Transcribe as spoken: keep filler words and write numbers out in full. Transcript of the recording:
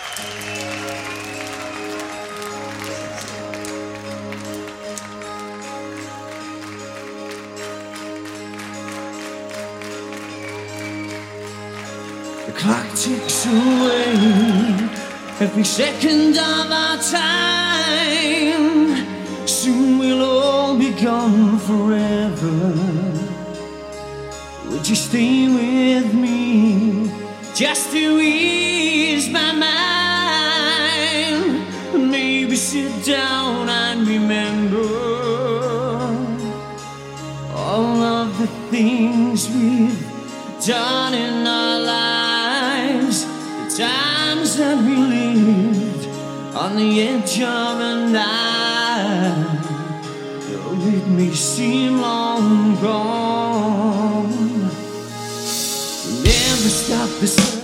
The clock ticks away every second of our time. Soon we'll all be gone forever. Would you stay with me just to ease my mind? Maybe sit down and remember all of the things we've done in our lives, the times that we lived on the edge of a knife. Though it may seem long gone, never stop the sun.